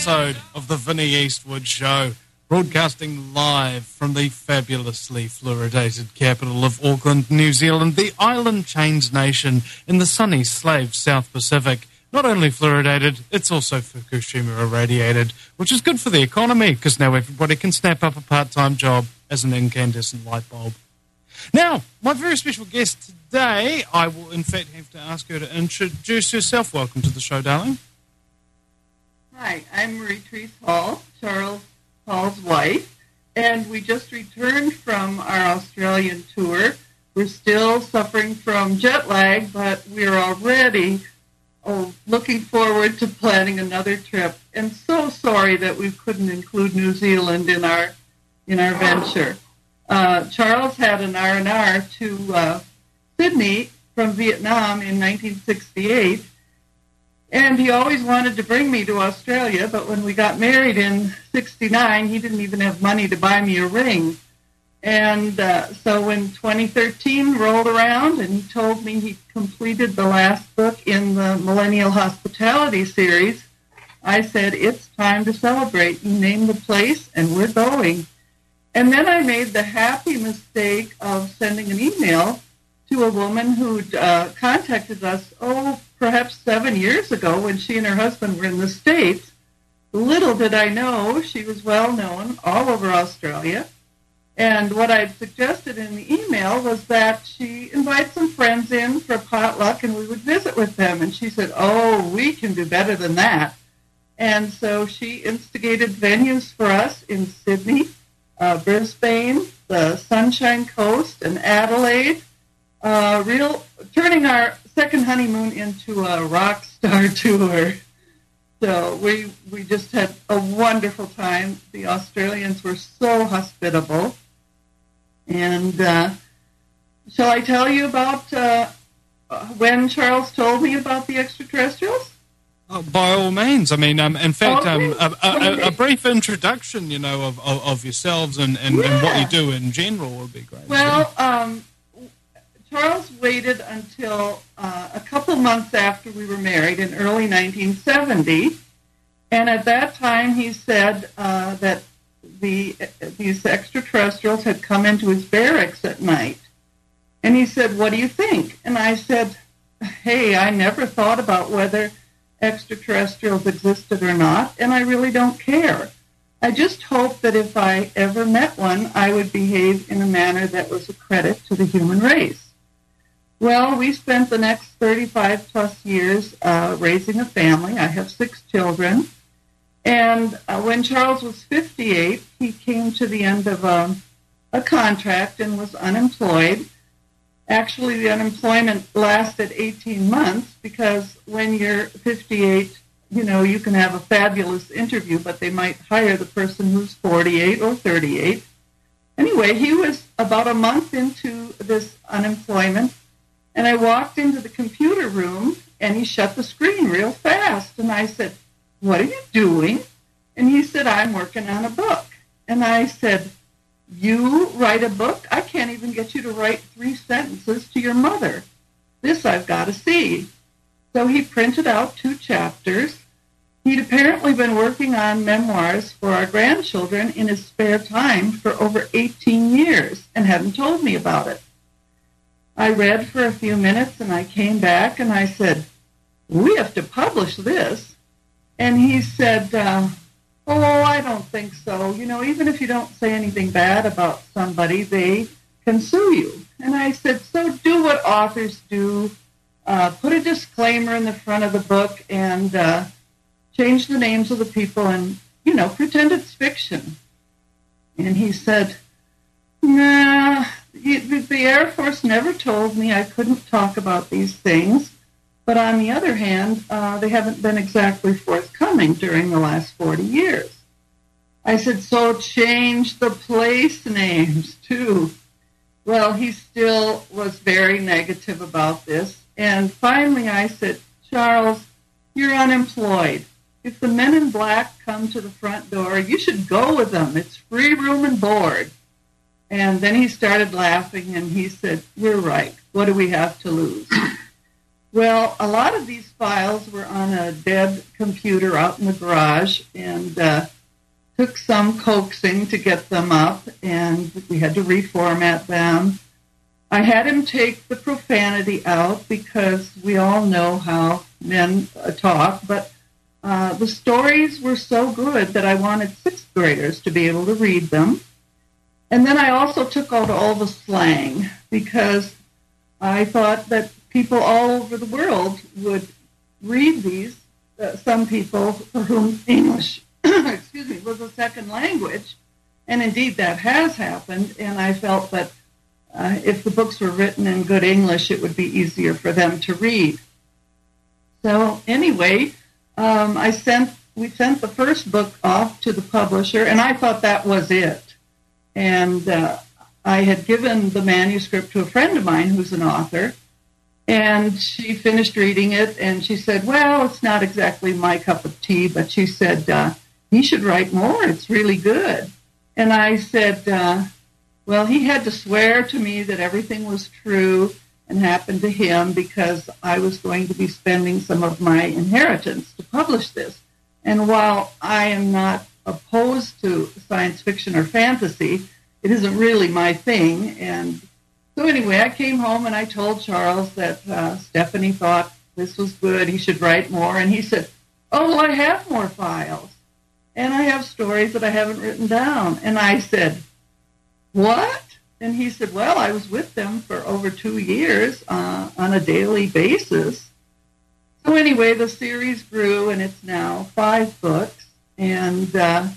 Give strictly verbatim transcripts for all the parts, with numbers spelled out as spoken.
episode of the Vinnie Eastwood Show, broadcasting live from the fabulously fluoridated capital of Auckland, New Zealand, the island chains nation in the sunny slave South Pacific. Not only fluoridated, it's also Fukushima irradiated, which is good for the economy because now everybody can snap up a part-time job as an incandescent light bulb. Now, my very special guest today, I will in fact have to ask her to introduce herself. Welcome to the show, darling. Hi, I'm Marie-Therese Hall, Charles Hall's wife, and we just returned from our Australian tour. We're still suffering from jet lag, but we're already oh, looking forward to planning another trip. And so sorry that we couldn't include New Zealand in our in our venture. Uh, Charles had an R and R to uh, Sydney from Vietnam in nineteen sixty-eight, and he always wanted to bring me to Australia, but when we got married in sixty-nine, he didn't even have money to buy me a ring. And uh, so when twenty thirteen rolled around and he told me he completed the last book in the Millennial Hospitality series, I said, it's time to celebrate. You name the place, and we're going. And then I made the happy mistake of sending an email to a woman who'd uh, contacted us, oh, perhaps seven years ago when she and her husband were in the States. Little did I know she was well known all over Australia. And what I'd suggested in the email was that she invite some friends in for potluck and we would visit with them. And she said, oh, we can do better than that. And so she instigated venues for us in Sydney, Uh, Brisbane, the Sunshine Coast, and Adelaide, uh, real turning our second honeymoon into a rock star tour. So we we just had a wonderful time. The Australians were so hospitable. And uh, shall I tell you about uh, when Charles told me about the extraterrestrials? Oh, by all means. I mean, um, in fact, okay. um, a, a, a brief introduction, you know, of, of, of yourselves and, and, yeah. and what you do in general would be great. Well, um, Charles waited until uh, a couple months after we were married in early nineteen seventy, and at that time he said uh, that the these extraterrestrials had come into his barracks at night. And he said, what do you think? And I said, hey, I never thought about whether extraterrestrials existed or not, and I really don't care. I just hope that if I ever met one, I would behave in a manner that was a credit to the human race. Well, we spent the next thirty-five plus years uh, raising a family. I have six children. And uh, when Charles was fifty-eight, he came to the end of a, a contract and was unemployed. Actually, the unemployment lasted eighteen months because when you're fifty-eight, you know, you can have a fabulous interview, but they might hire the person who's forty-eight or thirty-eight. Anyway, he was about a month into this unemployment, and I walked into the computer room, and he shut the screen real fast. And I said, what are you doing? And he said, I'm working on a book. And I said, you write a book? I can't even get you to write three sentences to your mother. This I've got to see. So he printed out two chapters. He'd apparently been working on memoirs for our grandchildren in his spare time for over eighteen years and hadn't told me about it. I read for a few minutes and I came back and I said, we have to publish this. And he said, uh, oh, I don't think so. You know, even if you don't say anything bad about somebody, they can sue you. And I said, so do what authors do. Uh, put a disclaimer in the front of the book and uh, change the names of the people and, you know, pretend it's fiction. And he said, nah, the, the Air Force never told me I couldn't talk about these things. But on the other hand, uh, they haven't been exactly forthcoming during the last forty years. I said, so change the place names, too. Well, he still was very negative about this. And finally I said, Charles, you're unemployed. If the men in black come to the front door, you should go with them. It's free room and board. And then he started laughing, and he said, you're right. What do we have to lose? Well, a lot of these files were on a dead computer out in the garage, and uh, took some coaxing to get them up, and we had to reformat them. I had him take the profanity out because we all know how men uh, talk, but uh, the stories were so good that I wanted sixth graders to be able to read them. And then I also took out all the slang because I thought that people all over the world would read these, uh, some people for whom English excuse me, was a second language. And indeed that has happened, and I felt that uh, if the books were written in good English, it would be easier for them to read. So anyway, um, I sent we sent the first book off to the publisher, and I thought that was it. And uh, I had given the manuscript to a friend of mine who's an author, and she finished reading it, and she said, well, it's not exactly my cup of tea, but she said, uh, he should write more. It's really good. And I said, uh, well, he had to swear to me that everything was true and happened to him because I was going to be spending some of my inheritance to publish this. And while I am not opposed to science fiction or fantasy, it isn't really my thing. And so anyway, I came home and I told Charles that uh, Stephanie thought this was good, he should write more. And he said, oh, well, I have more files. And I have stories that I haven't written down. And I said, what? And he said, well, I was with them for over two years uh, on a daily basis. So anyway, the series grew, and it's now five books. And uh,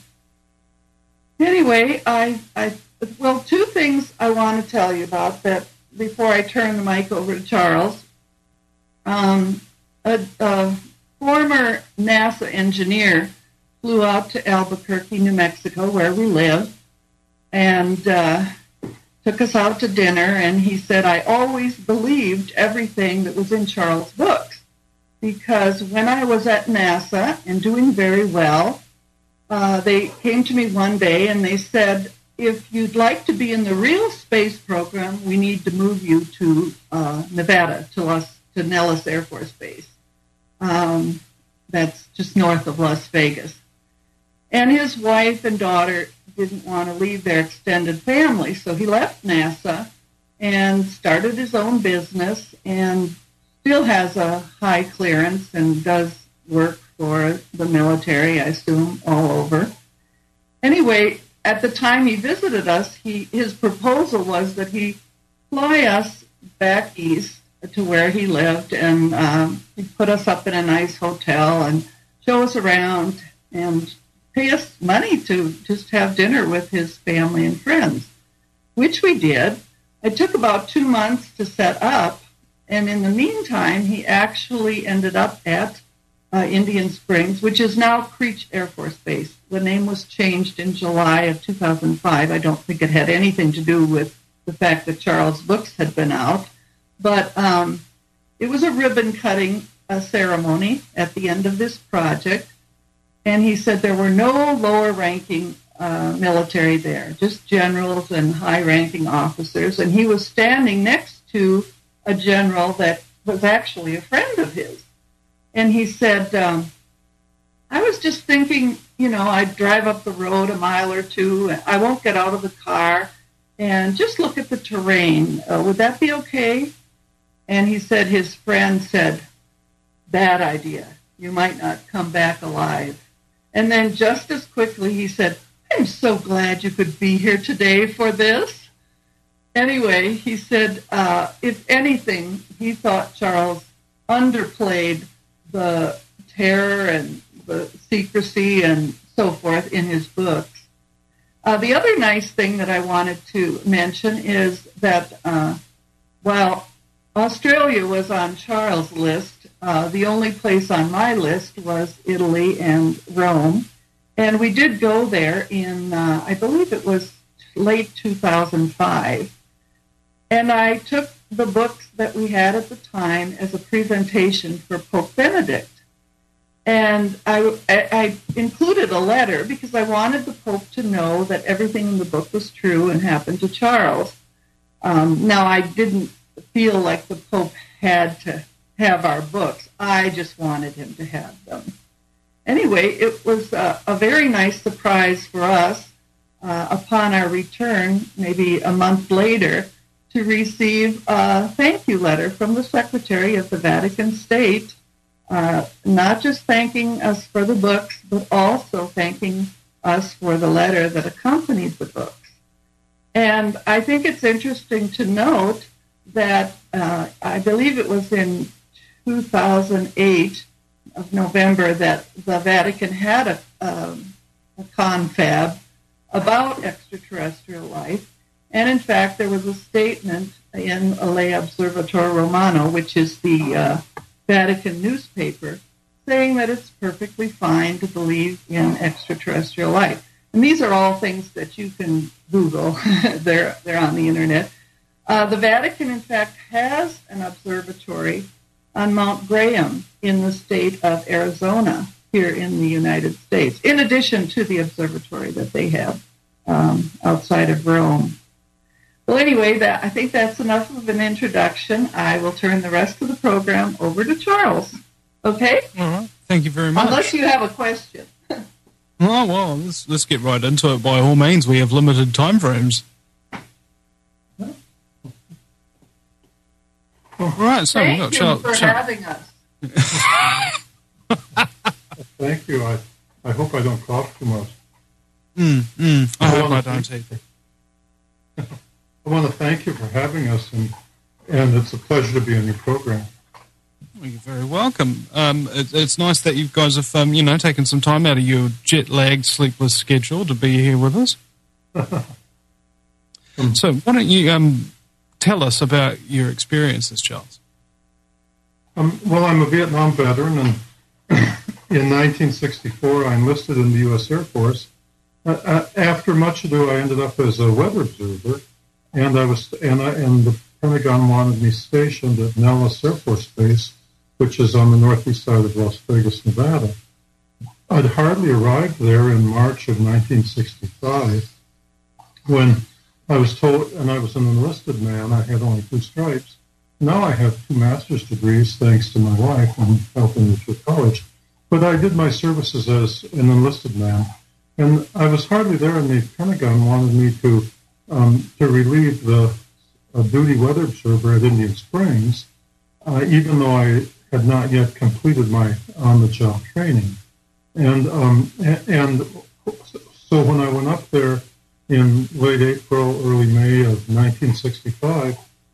anyway, I, I, well, two things I want to tell you about that before I turn the mic over to Charles. Um, a, a former NASA engineer flew out to Albuquerque, New Mexico, where we live, and uh, took us out to dinner, and he said, I always believed everything that was in Charles' books, because when I was at NASA and doing very well, uh, they came to me one day and they said, if you'd like to be in the real space program, we need to move you to uh, Nevada, to, Los, to Nellis Air Force Base. Um, that's just north of Las Vegas. And his wife and daughter didn't want to leave their extended family, so he left NASA and started his own business and still has a high clearance and does work for the military, I assume, all over. Anyway, at the time he visited us, he his proposal was that he fly us back east to where he lived, and um, he'd put us up in a nice hotel and show us around and pay us money to just have dinner with his family and friends, which we did. It took about two months to set up, and in the meantime, he actually ended up at uh, Indian Springs, which is now Creech Air Force Base. The name was changed in July of two thousand five. I don't think it had anything to do with the fact that Charles' books had been out, but um, it was a ribbon-cutting uh, ceremony at the end of this project. And he said there were no lower-ranking uh, military there, just generals and high-ranking officers. And he was standing next to a general that was actually a friend of his. And he said, um, I was just thinking, you know, I'd drive up the road a mile or two. I won't get out of the car and just look at the terrain. Uh, would that be okay? And he said his friend said, bad idea. You might not come back alive. And then just as quickly he said, I'm so glad you could be here today for this. Anyway, he said, uh, if anything, he thought Charles underplayed the terror and the secrecy and so forth in his books. Uh, the other nice thing that I wanted to mention is that uh, while Australia was on Charles' list, Uh, the only place on my list was Italy and Rome. And we did go there in, uh, I believe it was late two thousand five. And I took the books that we had at the time as a presentation for Pope Benedict. And I, I included a letter because I wanted the Pope to know that everything in the book was true and happened to Charles. Um, now, I didn't feel like the Pope had to have our books. I just wanted him to have them. Anyway, it was a, a very nice surprise for us uh, upon our return, maybe a month later, to receive a thank you letter from the Secretary of the Vatican State, uh, not just thanking us for the books, but also thanking us for the letter that accompanied the books. And I think it's interesting to note that uh, I believe it was in two thousand eight of November that the Vatican had a, um, a confab about extraterrestrial life. And in fact, there was a statement in Le Observatore Romano, which is the uh, Vatican newspaper, saying that it's perfectly fine to believe in extraterrestrial life. And these are all things that you can Google. they're, they're on the internet. Uh, the Vatican, in fact, has an observatory on Mount Graham in the state of Arizona here in the United States, in addition to the observatory that they have um, outside of Rome. Well, anyway, that I think that's enough of an introduction. I will turn the rest of the program over to Charles. Okay? All right. Thank you very much. Unless you have a question. Oh, well, let's, let's get right into it by all means. We have limited time frames. All right, so Thank we've got you Charles. for Charles. having us. Thank you. I, I hope I don't cough too much. Mm, mm, I hope I don't either. I want to thank you for having us, and, and it's a pleasure to be on your program. Well, you're very welcome. Um, it, it's nice that you guys have, um, you know, taken some time out of your jet-lagged, sleepless schedule to be here with us. um, so why don't you um, tell us about your experiences, Charles? Um, well, I'm a Vietnam veteran, and in nineteen sixty-four, I enlisted in the U S Air Force. Uh, uh, after much ado, I ended up as a weather observer, and I was, and, I, and the Pentagon wanted me stationed at Nellis Air Force Base, which is on the northeast side of Las Vegas, Nevada. I'd hardly arrived there in March of nineteen sixty-five when I was told, and I was an enlisted man, I had only two stripes. Now I have two master's degrees, thanks to my wife, and helping me through college. But I did my services as an enlisted man, and I was hardly there, and the Pentagon wanted me to um, to relieve the uh, duty weather observer at Indian Springs, uh, even though I had not yet completed my on-the-job training. And um, and so when I went up there in late April, early May of nineteen sixty-five,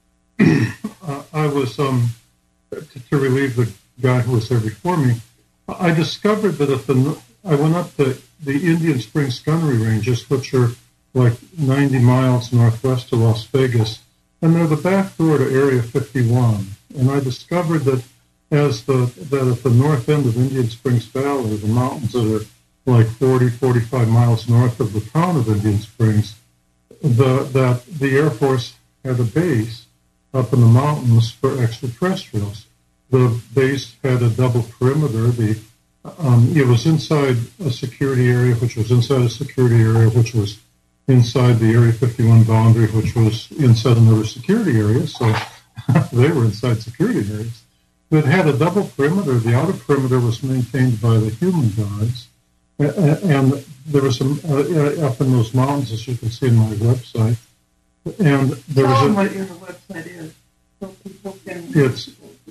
uh, I was um, to, to relieve the guy who was there before me. I discovered that if the I went up the the Indian Springs Gunnery Ranges, which are like ninety miles northwest of Las Vegas, and they're the back door to Area fifty-one. And I discovered that as the that at the north end of Indian Springs Valley, the mountains that are like forty, forty-five miles north of the town of Indian Springs, the that the Air Force had a base up in the mountains for extraterrestrials. The base had a double perimeter. The um, it was inside a security area, which was inside a security area, which was inside the Area fifty-one boundary, which was inside another security area. So they were inside security areas. It had a double perimeter. The outer perimeter was maintained by the human guards, and there was some uh, up in those mountains, as you can see in my website. And there Tell was them a, what your website is, so people can. it's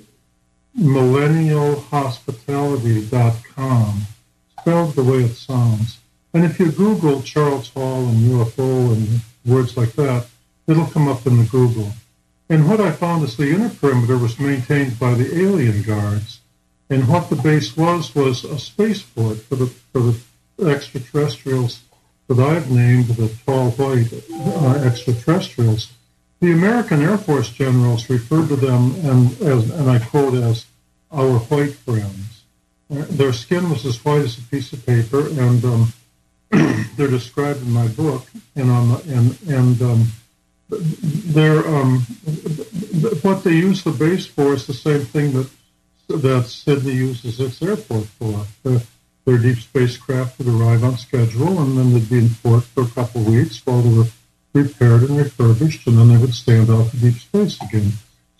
millennial hospitality dot com, spelled the way it sounds. And if you Google Charles Hall and U F O and words like that, it'll come up in the Google. And what I found is the inner perimeter was maintained by the alien guards. And what the base was, was a spaceport for the, for the extraterrestrials that I've named the tall white uh, extraterrestrials. The American Air Force generals referred to them, and, as, and I quote, as our white friends. Uh, their skin was as white as a piece of paper, and um, they're described in my book. And on the, and and um, they're um, what they use the base for is the same thing that that Sydney uses its airport for. The, their deep spacecraft would arrive on schedule, and then they'd be in port for a couple of weeks while they were repaired and refurbished, and then they would stand out to deep space again.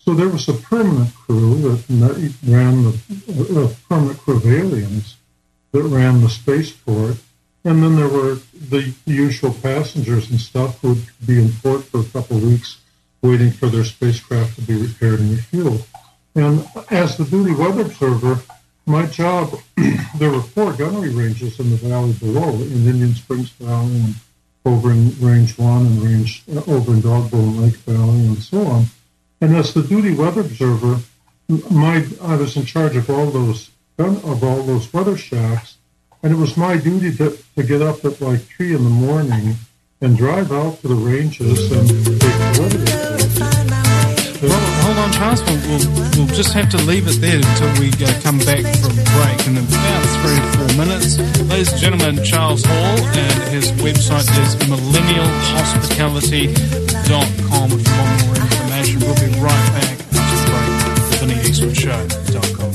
So there was a permanent crew that ran the a permanent crew of aliens that ran the spaceport, and then there were the usual passengers and stuff who would be in port for a couple of weeks waiting for their spacecraft to be repaired and refueled. And as the duty weather observer, my job, there were four gunnery ranges in the valley below, in Indian Springs Valley and over in Range one and range uh, over in Dogbone Lake Valley and so on. And as the duty weather observer, my I was in charge of all those of all those weather shacks, and it was my duty to, to get up at like three in the morning and drive out to the ranges and take the weather reports. Well, hold on, Charles. We'll, we'll, we'll just have to leave it there until we uh, come back from break in about three or four minutes. Ladies and gentlemen, Charles Hall, and his website is millennial hospitality dot com if you want more information. We'll be right back after the break. The Vinnie Eastwood Show dot com.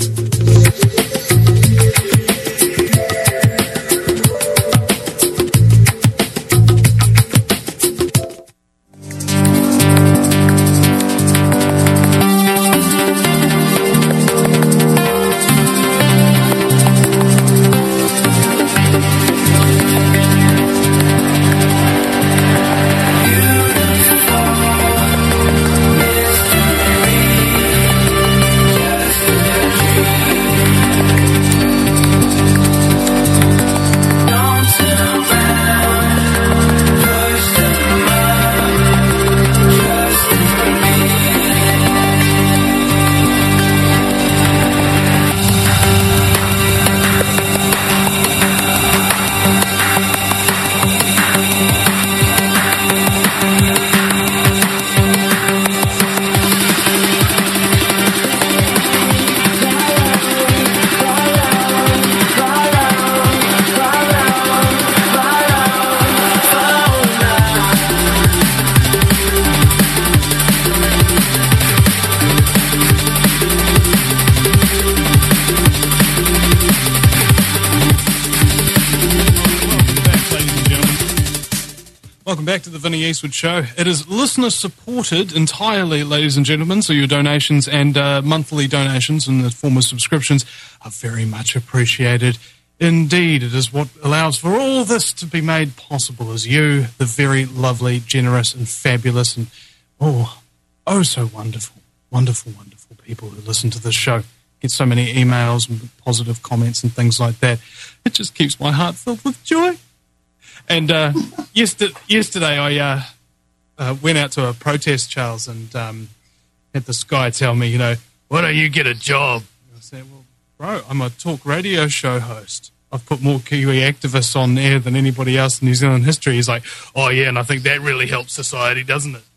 Back to the Vinnie Eastwood Show. It is listener supported entirely, ladies and gentlemen, so your donations and uh, monthly donations in the form of subscriptions are very much appreciated. Indeed, it is what allows for all this to be made possible, as you, the very lovely, generous and fabulous and oh, oh so wonderful, wonderful, wonderful people who listen to this show, get so many emails and positive comments and things like that. It just keeps my heart filled with joy. And uh, yesterday, yesterday I uh, uh, went out to a protest, Charles, and um, had this guy tell me, you know, why don't you get a job? And I said, well, bro, I'm a talk radio show host. I've put more Kiwi activists on air than anybody else in New Zealand history. He's like, oh, yeah, and I think that really helps society, doesn't it?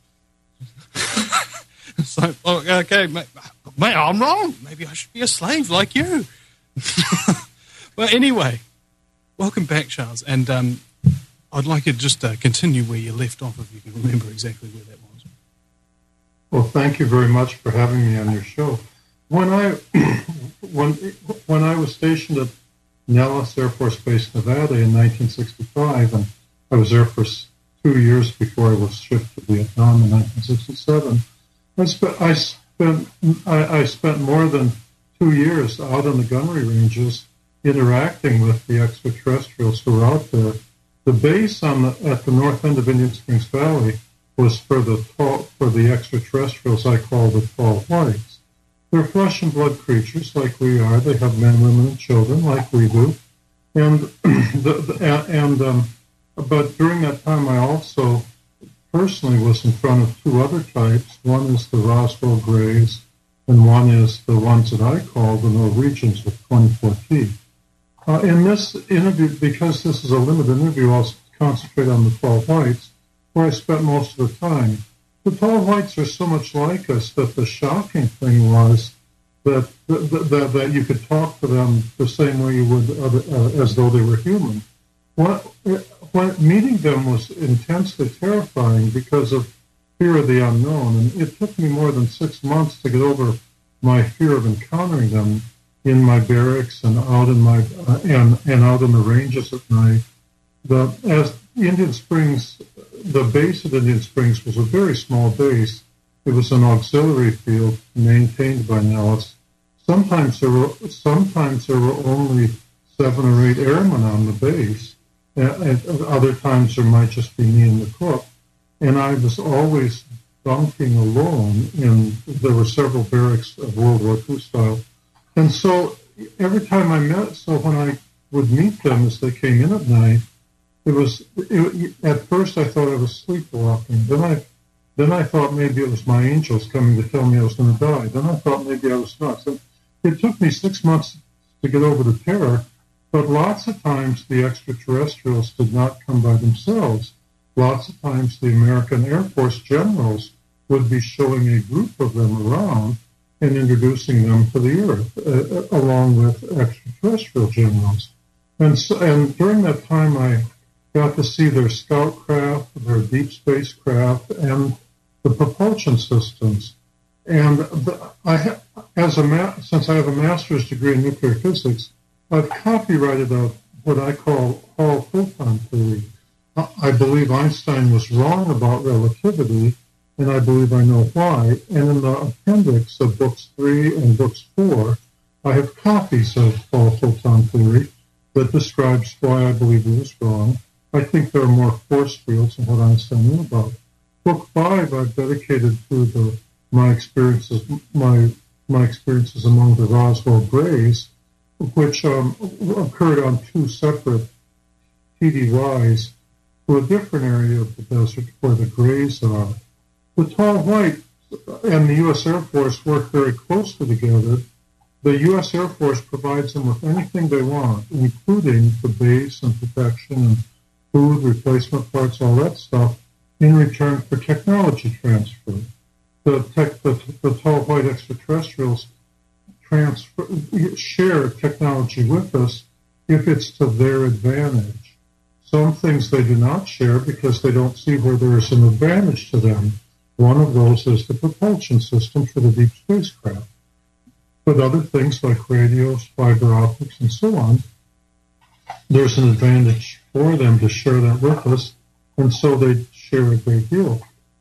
It's like, oh, okay, mate, mate, I'm wrong. Maybe I should be a slave like you. Well, anyway, welcome back, Charles. And um, I'd like you to just uh, continue where you left off, if you can remember exactly where that was. Well, thank you very much for having me on your show. When I when when I was stationed at Nellis Air Force Base, Nevada in nineteen sixty-five, and I was there for two years before I was shipped to Vietnam in nineteen sixty-seven, I spent I spent I, I spent more than two years out on the gunnery ranges interacting with the extraterrestrials who were out there. The base on the, at the north end of Indian Springs Valley was for the tall, for the extraterrestrials I call the tall whites. They're flesh and blood creatures like we are. They have men, women, and children like we do. And the, the, and um, but during that time, I also personally was in front of two other types. One is the Roswell Greys, and one is the ones that I call the Norwegians with twenty-four teeth. Uh, in this interview, because this is a limited interview, I'll concentrate on the tall whites, where I spent most of the time. The tall whites are so much like us that the shocking thing was that that, that, that you could talk to them the same way you would other, uh, as though they were human. What, what, meeting them was intensely terrifying because of fear of the unknown, and it took me more than six months to get over my fear of encountering them in my barracks and out in my uh, and and out in the ranges at night. The as Indian Springs, the base of Indian Springs was a very small base, It was an auxiliary field maintained by Nellis. Sometimes there were sometimes there were only seven or eight airmen on the base. At other times there might just be me and the cook. And I was always bunking alone. And there were several barracks of World War Two style. And so every time I met, so when I would meet them as they came in at night, it was it, at first I thought I was sleepwalking. Then I then I thought maybe it was my angels coming to tell me I was going to die. Then I thought maybe I was nuts. And it took me six months to get over the terror, but lots of times the extraterrestrials did not come by themselves. Lots of times the American Air Force generals would be showing a group of them around and introducing them to the Earth, uh, along with extraterrestrial generals. And, so, and during that time, I got to see their scout craft, their deep space craft, and the propulsion systems. And the, I ha- as a ma- since I have a master's degree in nuclear physics, I've copyrighted a, what I call Hall photon theory. I believe Einstein was wrong about relativity, and I believe I know why. And in the appendix of books three and books four, I have copies of Hall photon theory that describes why I believe he was wrong. I think there are more force fields than what Einstein knew about. Book five I've dedicated to the my experiences my my experiences among the Roswell Greys, which um, occurred on two separate T D Ys to a different area of the desert where the Greys are. The Tall White and the U S Air Force work very closely together. The U S Air Force provides them with anything they want, including the base and protection and food, replacement parts, all that stuff, in return for technology transfer. The, tech, the, the Tall White extraterrestrials transfer, share technology with us if it's to their advantage. Some things they do not share because they don't see where there is an advantage to them. One of those is the propulsion system for the deep spacecraft. But other things like radios, fiber optics, and so on, there's an advantage for them to share that with us, and so they share a great deal.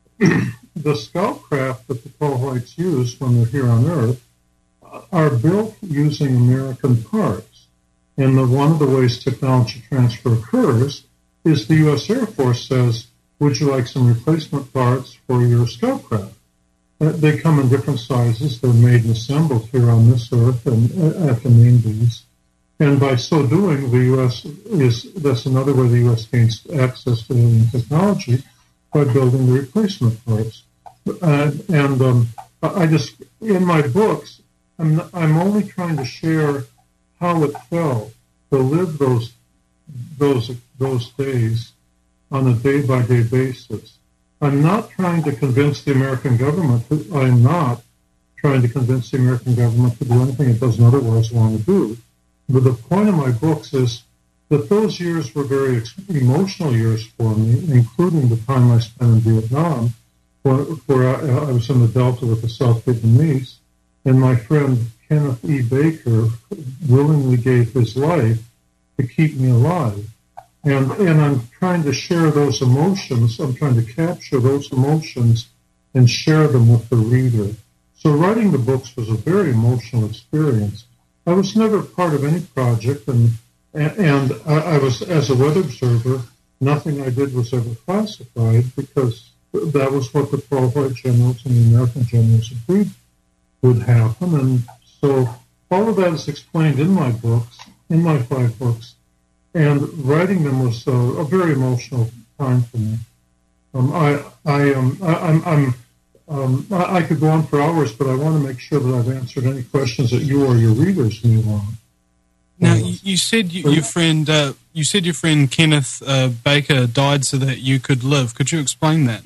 The scout craft that the Tall Whites use when they're here on Earth are built using American parts. And the, one of the ways technology transfer occurs is the U S Air Force says, would you like some replacement parts for your scout craft? Uh, they come in different sizes. They're made and assembled here on this Earth and uh, at the main base. And by so doing, the U S is, that's another way the U S gains access to alien technology, by building the replacement parts. Uh, and um, I just, in my books, I'm, I'm only trying to share how it felt to live those those those days on a day-by-day basis. I'm not trying to convince the American government. To, I'm not trying to convince the American government to do anything it doesn't otherwise want to do. But the point of my books is that those years were very emotional years for me, including the time I spent in Vietnam, where, where I, I was in the Delta with the South Vietnamese, and my friend Kenneth E. Baker willingly gave his life to keep me alive. And, and I'm trying to share those emotions. I'm trying to capture those emotions and share them with the reader. So writing the books was a very emotional experience. I was never part of any project, and And I was, as a weather observer, nothing I did was ever classified because that was what the Tall White generals and the American generals agreed would happen. And so all of that is explained in my books, in my five books, and writing them was a, a very emotional time for me. Um, I, I, um, I, I'm, I'm, um, I, I could go on for hours, but I want to make sure that I've answered any questions that you or your readers may want. Now, you said you, your friend, uh, you said your friend Kenneth uh, Baker died so that you could live. Could you explain that?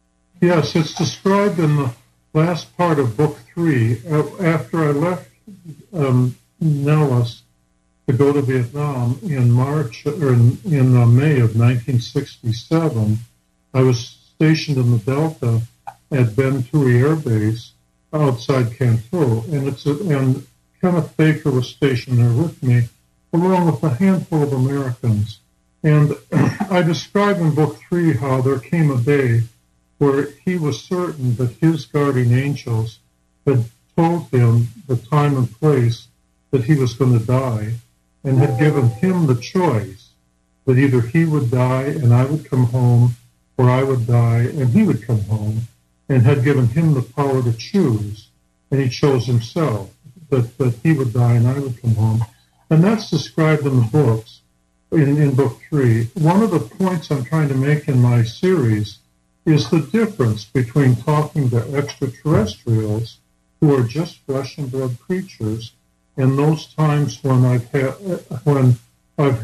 Yes, it's described in the last part of Book Three. Uh, after I left um, Nellis to go to Vietnam in March or in, in uh, May of nineteen sixty-seven, I was stationed in the Delta at Ben Tui Air Base outside Canton, and it's a, and Kenneth Baker was stationed there with me, along with a handful of Americans. And I describe in Book Three how there came a day where he was certain that his guardian angels had told him the time and place that he was going to die, and had given him the choice that either he would die and I would come home, or I would die and he would come home, and had given him the power to choose. And he chose himself, that, that he would die and I would come home. And that's described in the books, in, in book three. One of the points I'm trying to make in my series is the difference between talking to extraterrestrials who are just flesh and blood creatures, and those times when I've had, when I've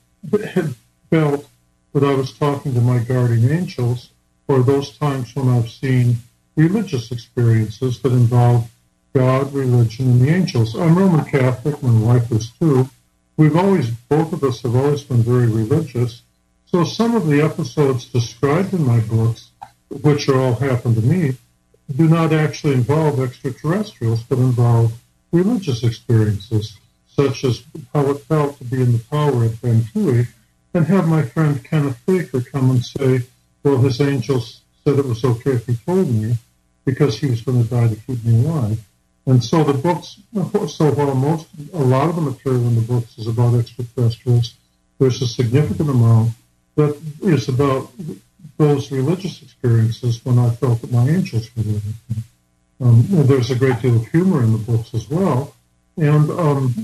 had felt that I was talking to my guardian angels, or those times when I've seen religious experiences that involve God, religion, and the angels. I'm Roman Catholic, my wife is too. We've always, both of us have always been very religious. So some of the episodes described in my books, which are all happened to me, do not actually involve extraterrestrials, but involve religious experiences, such as how it felt to be in the tower at Ben Tui, and have my friend Kenneth Baker come and say, well, his angels said it was okay if he told me, because he was going to die to keep me alive. And so the books, so while most, a lot of the material in the books is about extraterrestrials, there's a significant amount that is about those religious experiences when I felt that my angels were there with me. Um, there's a great deal of humor in the books as well. And um,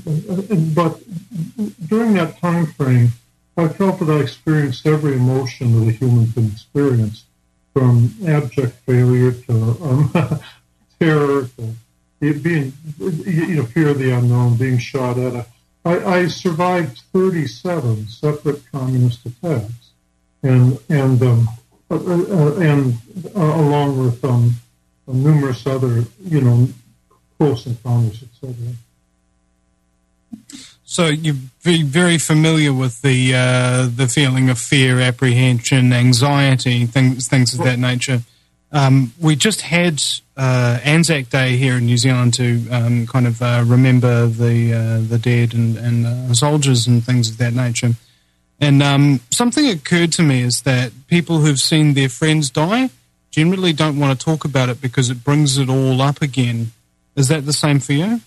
but during that time frame, I felt that I experienced every emotion that a human can experience, from abject failure to um, terror, to being, you know, fear of the unknown, being shot at. I, I survived thirty-seven separate communist attacks, and and um, uh, uh, and uh, along with um, numerous other, you know, close encounters, et cetera. So you're very, very familiar with the uh, the feeling of fear, apprehension, anxiety, things things of that nature. Um, we just had uh, Anzac Day here in New Zealand to um, kind of uh, remember the uh, the dead and, and uh, soldiers and things of that nature. And um, something occurred to me is that people who've seen their friends die generally don't want to talk about it because it brings it all up again. Is that the same for you?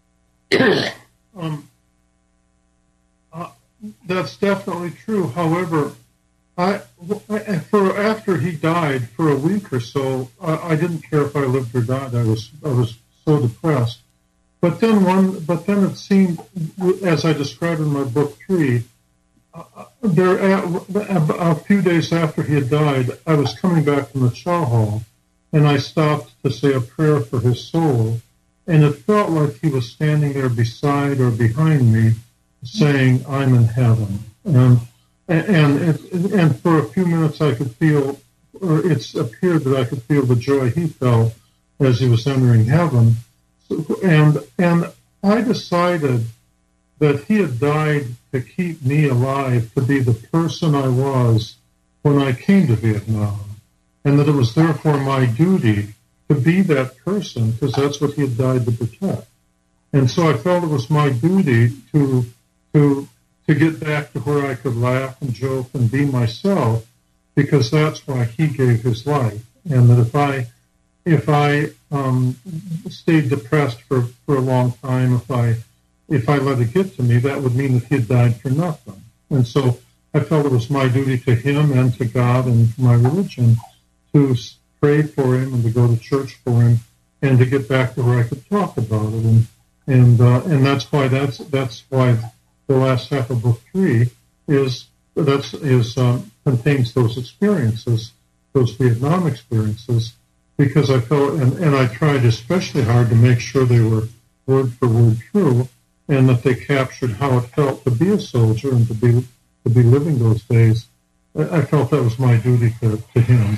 um, uh, that's definitely true. However, I, for after he died, for a week or so, I, I didn't care if I lived or died. I was I was so depressed. But then one, but then it seemed, as I described in my book three, uh, there a, a few days after he had died, I was coming back from the chow hall, and I stopped to say a prayer for his soul, and it felt like he was standing there beside or behind me, saying, "I'm in heaven." And And it, and for a few minutes I could feel, or it's appeared that I could feel the joy he felt as he was entering heaven. And and I decided that he had died to keep me alive, to be the person I was when I came to Vietnam, and that it was therefore my duty to be that person, because that's what he had died to protect. And so I felt it was my duty to to to get back to where I could laugh and joke and be myself, because that's why he gave his life. And that if I if I um, stayed depressed for, for a long time, if I if I let it get to me, that would mean that he had died for nothing. And so I felt it was my duty to him and to God and to my religion to pray for him and to go to church for him and to get back to where I could talk about it. And and uh, and that's why that's that's why the last half of book three is that's is um, contains those experiences, those Vietnam experiences, because I felt and, and I tried especially hard to make sure they were word for word true, and that they captured how it felt to be a soldier and to be to be living those days. I, I felt that was my duty to, to him.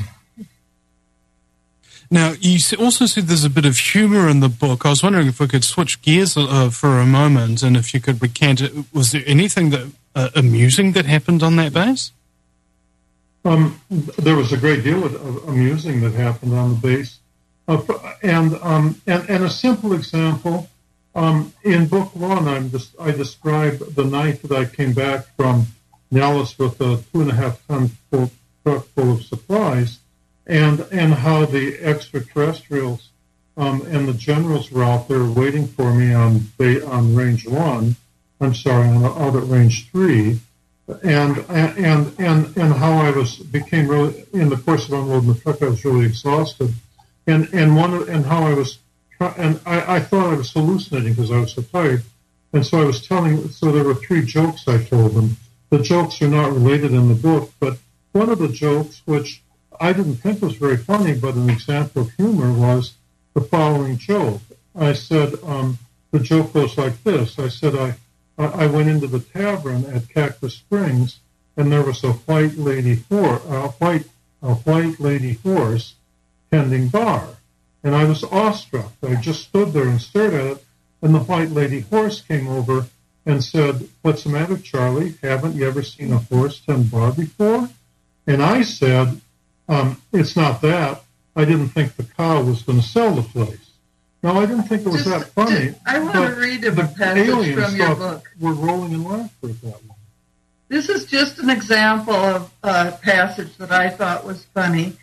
Now, you also said there's a bit of humor in the book. I was wondering if we could switch gears uh, for a moment, and if you could recant it. Was there anything that uh, amusing that happened on that base? Um, there was a great deal of, of amusing that happened on the base. Uh, and, um, and and a simple example, um, in book one, I'm just, I described the night that I came back from Nellis with a two and a half ton full, truck full of supplies. and and how the extraterrestrials um, and the generals were out there waiting for me on on range one. I'm sorry, on out at range three, and and and and how I was became really in the course of unloading the truck. I was really exhausted, and and one and how I was and I, I thought I was hallucinating because I was so tired, and so I was telling. So there were three jokes I told them. The jokes are not related in the book, but one of the jokes, which I didn't think was very funny, but an example of humor, was the following joke. I said, um, the joke goes like this. I said, I, I went into the tavern at Cactus Springs, and there was a white lady horse, a white, a white lady horse tending bar. And I was awestruck. I just stood there and stared at it, and the white lady horse came over and said, "What's the matter, Charlie? Haven't you ever seen a horse tend bar before?" And I said, um, it's not that. I didn't think the cow was going to sell the place. No, I didn't think it was just, that funny. Just, I want to read a passage from your book. We're rolling in laughter at that one. This is just an example of a passage that I thought was funny.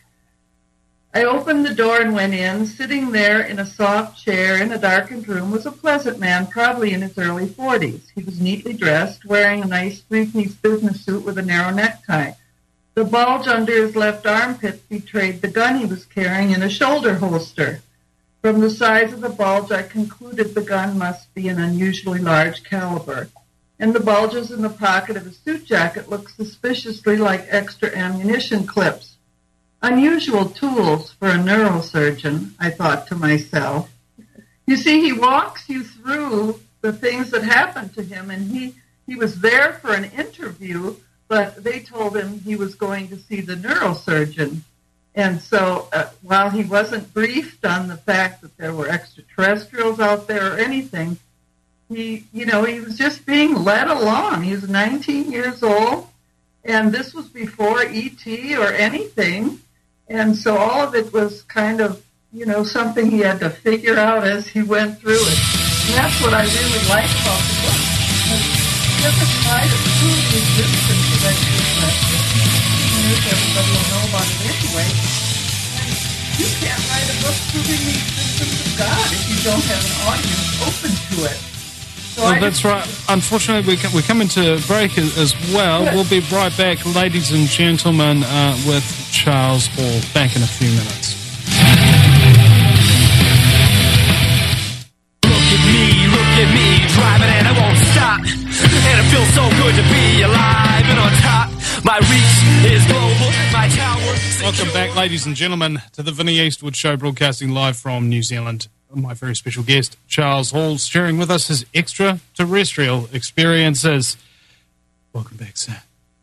I opened the door and went in. Sitting there in a soft chair in a darkened room was a pleasant man, probably in his early forties. He was neatly dressed, wearing a nice three-piece business suit with a narrow necktie. The bulge under his left armpit betrayed the gun he was carrying in a shoulder holster. From the size of the bulge, I concluded the gun must be an unusually large caliber. And the bulges in the pocket of his suit jacket looked suspiciously like extra ammunition clips. Unusual tools for a neurosurgeon, I thought to myself. You see, he walks you through the things that happened to him, and he, he was there for an interview, but they told him he was going to see the neurosurgeon. And so uh, while he wasn't briefed on the fact that there were extraterrestrials out there or anything, he, you know, he was just being led along. He was nineteen years old, and this was before E T or anything. And so all of it was kind of, you know, something he had to figure out as he went through it. And that's what I really like about the book. He doesn't try to prove the existence of extraterrestrials. Everybody will know about it anyway. And you can't write a book proving the existence of God if you don't have an audience open to it. So well, that's right. Unfortunately, we come, we come into break as, as well. Good. We'll be right back, ladies and gentlemen, uh, with Charles Hall. Back in a few minutes. Look at me, look at me, driving and I won't stop. And it feels so good to be alive and on top. My reach is global, my tower... Welcome back, ladies and gentlemen, to the Vinnie Eastwood Show, broadcasting live from New Zealand. My very special guest, Charles Hall, sharing with us his extraterrestrial experiences. Welcome back, sir.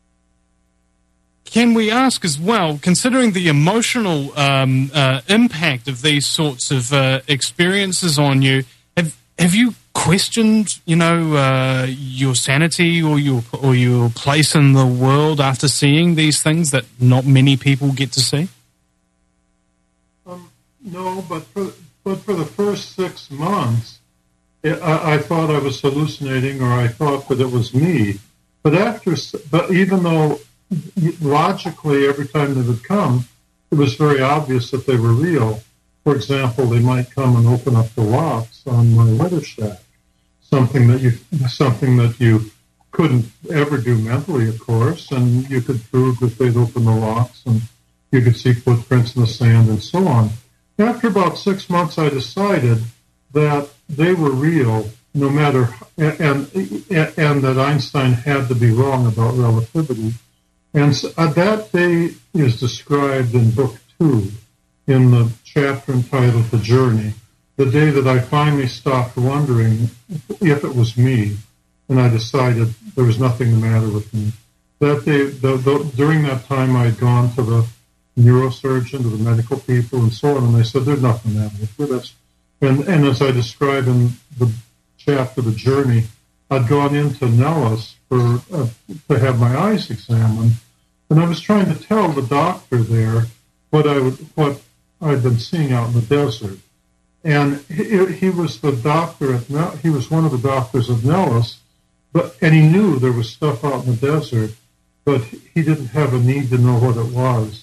Can we ask as well, considering the emotional um, uh, impact of these sorts of uh, experiences on you, have have you questioned, you know, uh, your sanity or your or your place in the world after seeing these things that not many people get to see? Um, no, but for, but for the first six months, it, I, I thought I was hallucinating, or I thought that it was me. But after, but even though logically every time they would come, it was very obvious that they were real. For example, they might come and open up the locks on my weather shack. Something that you something that you couldn't ever do mentally, of course, and you could prove that they'd open the locks, and you could see footprints in the sand and so on. After about six months, I decided that they were real, no matter, and and, and that Einstein had to be wrong about relativity. And so, uh, that day is described in book two, in the chapter entitled "The Journey." The day that I finally stopped wondering if it was me, and I decided there was nothing the matter with me. That day, the, the, during that time, I had gone to the neurosurgeon, to the medical people, and so on, and they said, there's nothing the matter with you. That's, and, and as I describe in the chapter, The Journey, I'd gone into Nellis for uh, to have my eyes examined, and I was trying to tell the doctor there what I would, what I'd been seeing out in the desert. And he, he was the doctor at Nel- he was one of the doctors of Nellis, but and he knew there was stuff out in the desert, but he didn't have a need to know what it was.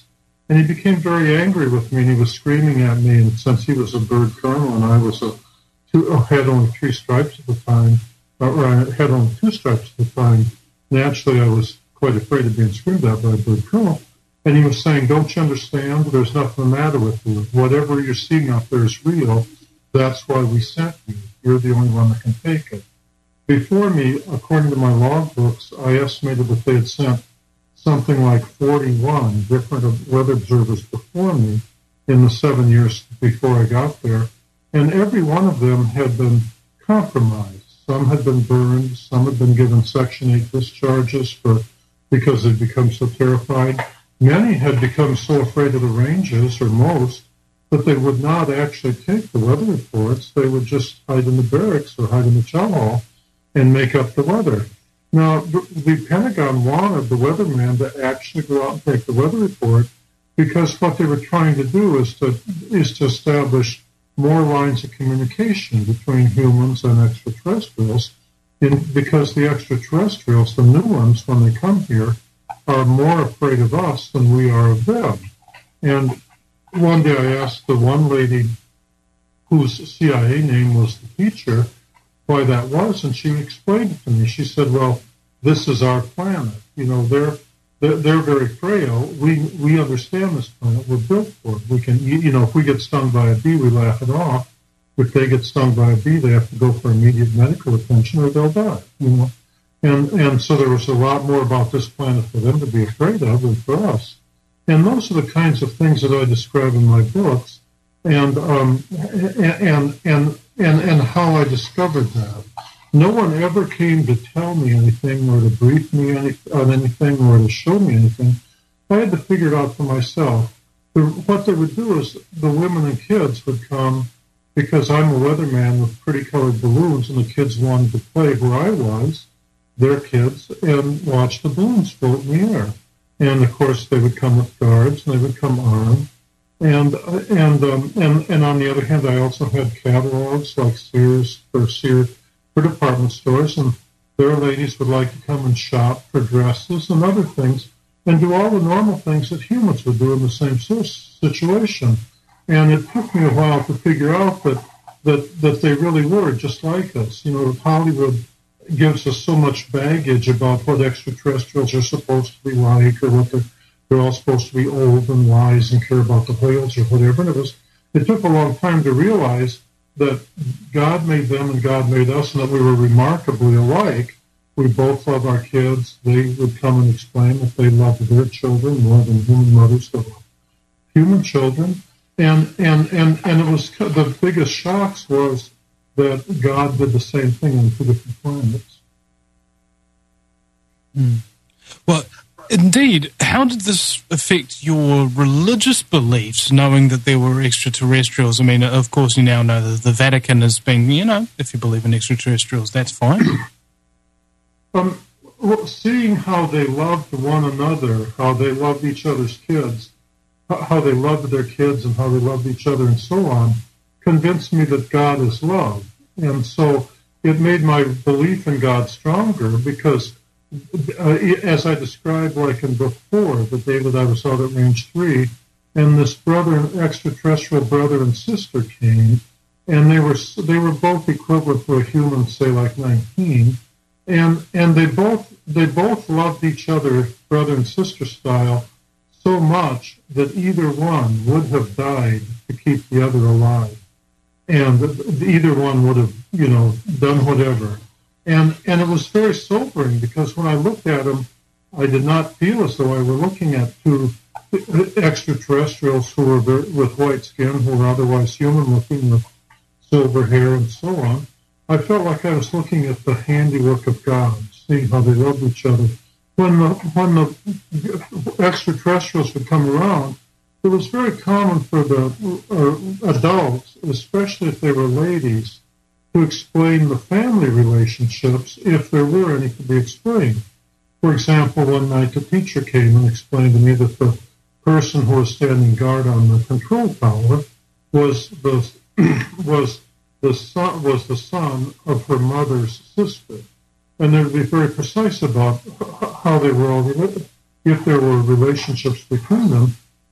And he became very angry with me, and he was screaming at me. And since he was a bird colonel and I was a two, oh, had only three stripes at the time, or I had only two stripes at the time, naturally I was quite afraid of being screamed at by a bird colonel. And he was saying, don't you understand? There's nothing the matter with you. Whatever you're seeing out there is real. That's why we sent you. You're the only one that can take it. Before me, according to my log books, I estimated that they had sent something like forty-one different weather observers before me in the seven years before I got there. And every one of them had been compromised. Some had been burned. Some had been given Section eight discharges for because they'd become so terrified. Many had become so afraid of the ranges, or most, that they would not actually take the weather reports. They would just hide in the barracks or hide in the chow hall and make up the weather. Now, the, the Pentagon wanted the weatherman to actually go out and take the weather report because what they were trying to do is to is to establish more lines of communication between humans and extraterrestrials, in, because the extraterrestrials, the new ones, when they come here, are more afraid of us than we are of them. And one day I asked the one lady whose C I A name was the teacher why that was, and she explained it to me. She said, well, this is our planet. You know, they're they're, they're very frail. We we understand this planet. We're built for it. We can, you know, if we get stung by a bee, we laugh it off. If they get stung by a bee, they have to go for immediate medical attention or they'll die, you know. And and so there was a lot more about this planet for them to be afraid of than for us. And those are the kinds of things that I describe in my books, and um, and and and and how I discovered that. No one ever came to tell me anything, or to brief me any, on anything, or to show me anything. I had to figure it out for myself. The, what they would do is the women and kids would come, because I'm a weatherman with pretty colored balloons, and the kids wanted to play where I was, their kids, and watch the balloons float in the air. And of course, they would come with guards, and they would come armed. And and um, and and on the other hand, I also had catalogs like Sears for Sears for department stores, and their ladies would like to come and shop for dresses and other things, and do all the normal things that humans would do in the same situation. And it took me a while to figure out that that that they really were just like us. You know, Hollywood gives us so much baggage about what extraterrestrials are supposed to be like, or what they're, they're all supposed to be old and wise and care about the whales or whatever. And it was, it took a long time to realize that God made them and God made us, and that we were remarkably alike. We both love our kids. They would come and explain that they loved their children more than human mothers love human children. And, and, and, and it was, the biggest shocks was that God did the same thing on two different planets. Mm. Well, indeed, how did this affect your religious beliefs, knowing that there were extraterrestrials? I mean, of course, you now know that the Vatican has been, you know, if you believe in extraterrestrials, that's fine. um, well, seeing how they loved one another, how they loved each other's kids, how they loved their kids and how they loved each other and so on, convinced me that God is love. And so it made my belief in God stronger, because uh, as I described like in before, the day that I was out at Range three, and this brother, extraterrestrial brother and sister came, and they were they were both equivalent to a human, say like nineteen, and and they both they both loved each other, brother and sister style, so much that either one would have died to keep the other alive. And either one would have, you know, done whatever. And and it was very sobering, because when I looked at them, I did not feel as though I were looking at two extraterrestrials who were very, with white skin, who were otherwise human-looking, with silver hair and so on. I felt like I was looking at the handiwork of God, seeing how they loved each other. When the, when the extraterrestrials would come around, it was very common for the uh, adults, especially if they were ladies, to explain the family relationships, if there were any to be explained. For example, one night a teacher came and explained to me that the person who was standing guard on the control tower was the was the son was the son of her mother's sister, and they would be very precise about how they were all related, if there were relationships between them.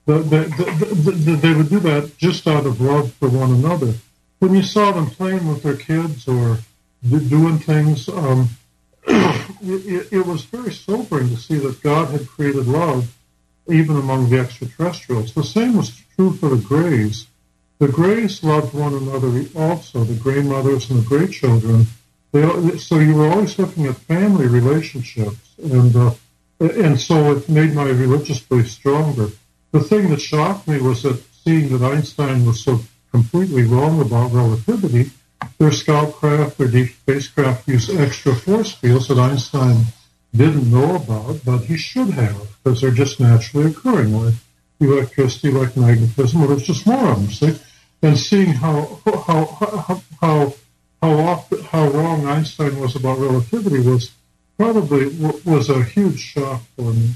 The, the, the, the, they would do that just out of love for one another. When you saw them playing with their kids or doing things, um, it, it was very sobering to see that God had created love even among the extraterrestrials. The same was true for the Greys. The Greys loved one another also, the Grey mothers and the Grey children. They, so you were always looking at family relationships, and uh, and so it made my religious belief stronger. The thing that shocked me was that seeing that Einstein was so completely wrong about relativity, their scout craft, their deep spacecraft used extra force fields that Einstein didn't know about, but he should have, because they're just naturally occurring, like electricity, like magnetism, or there's just more of them, see? And seeing how how how how how, often, how wrong Einstein was about relativity was probably was a huge shock for me.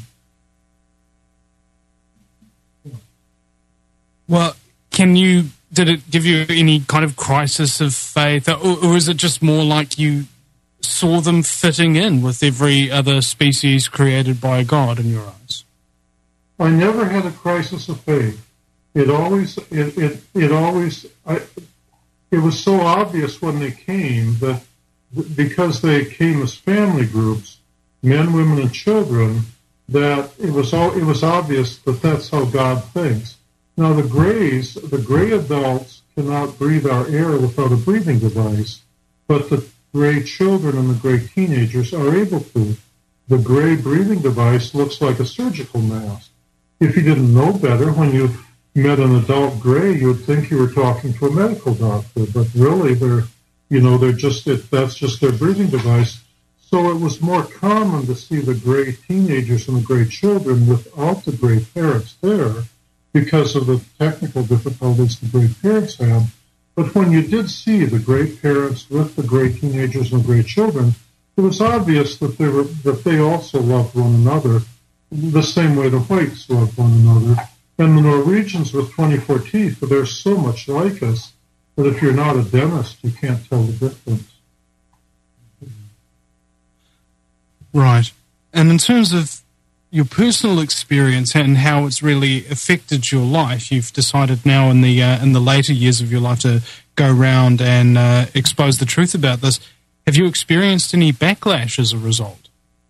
Well, can you, did it give you any kind of crisis of faith, or, or is it just more like you saw them fitting in with every other species created by God in your eyes? I never had a crisis of faith. It always, it, it, it always, I, it was so obvious when they came that because they came as family groups, men, women, and children, that it was all, it was obvious that that's how God thinks. Now, the Greys, the Grey adults cannot breathe our air without a breathing device, but the Grey children and the Grey teenagers are able to. The Grey breathing device looks like a surgical mask. If you didn't know better, when you met an adult Grey, you would think you were talking to a medical doctor, but really, they're, you know, they're just it, that's just their breathing device. So it was more common to see the Grey teenagers and the Grey children without the Grey parents there, because of the technical difficulties the Grey parents had. But when you did see the Grey parents with the Grey teenagers and the Grey children, it was obvious that they were that they also loved one another the same way the whites loved one another. And the Norwegians with twenty-four teeth, they're so much like us that if you're not a dentist, you can't tell the difference. Right. And in terms of your personal experience and how it's really affected your life, you've decided now in the uh, in the later years of your life to go around and uh, expose the truth about this. Have you experienced any backlash as a result?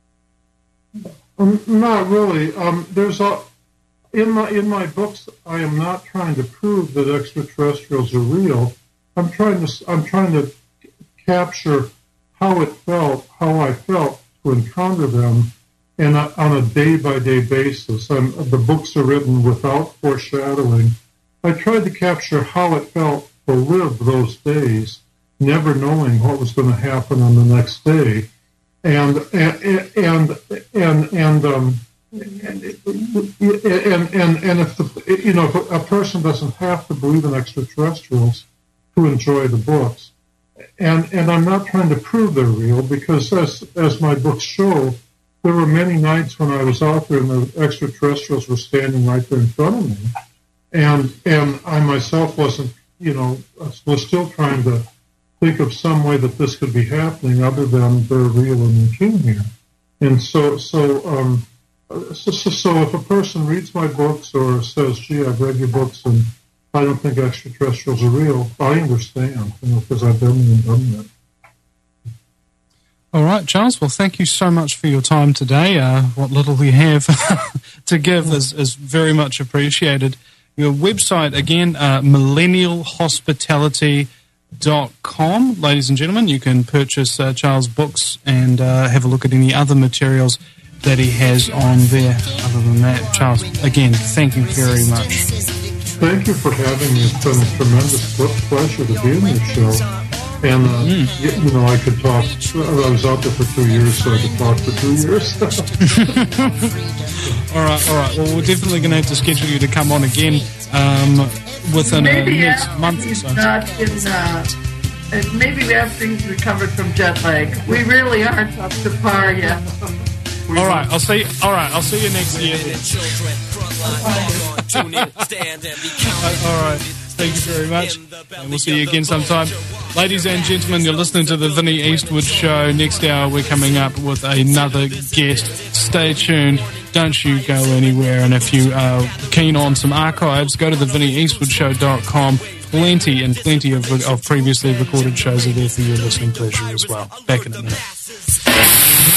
Um, not really. Um, there's a, in my in my books, I am not trying to prove that extraterrestrials are real. I'm trying to I'm trying to capture how it felt, how I felt to encounter them. And on a day-by-day basis. I'm, the books are written without foreshadowing. I tried to capture how it felt to live those days, never knowing what was going to happen on the next day. And and and and and um, and, and, and, and if the, you know, if a person doesn't have to believe in extraterrestrials to enjoy the books, and and I'm not trying to prove they're real, because as as my books show, there were many nights when I was out there and the extraterrestrials were standing right there in front of me, and and I myself wasn't, you know, was still trying to think of some way that this could be happening other than they're real and they came here. And so, so, um, so, so, so if a person reads my books or says, "Gee, I've read your books and I don't think extraterrestrials are real," I understand, you know, because I've been there and done that. All right, Charles. Well, thank you so much for your time today. Uh, what little you have to give is, is very much appreciated. Your website, again, uh, millennial hospitality dot com. Ladies and gentlemen, you can purchase uh, Charles' books and uh, have a look at any other materials that he has on there. Other than that, Charles, again, thank you very much. Thank you for having me. It's been a tremendous pleasure to be in your show. And, uh, mm. you, you know, I could talk, I was out there for two years, so I could talk for two years. all right, all right. Well, we're definitely going to have to schedule you to come on again um, within maybe a next month or so. Not in, uh, maybe we have things recovered from jet lag. We really aren't up to par yet. All right, I'll see. All right, I'll see you next year. All right. Thank you very much, and we'll see you again sometime. Ladies and gentlemen, you're listening to the Vinnie Eastwood Show. Next hour, we're coming up with another guest. Stay tuned. don't you go anywhere. And if you are keen on some archives, go to the vinnie eastwood show dot com. Plenty and plenty of, of previously recorded shows are there for your listening pleasure as well. Back in a minute.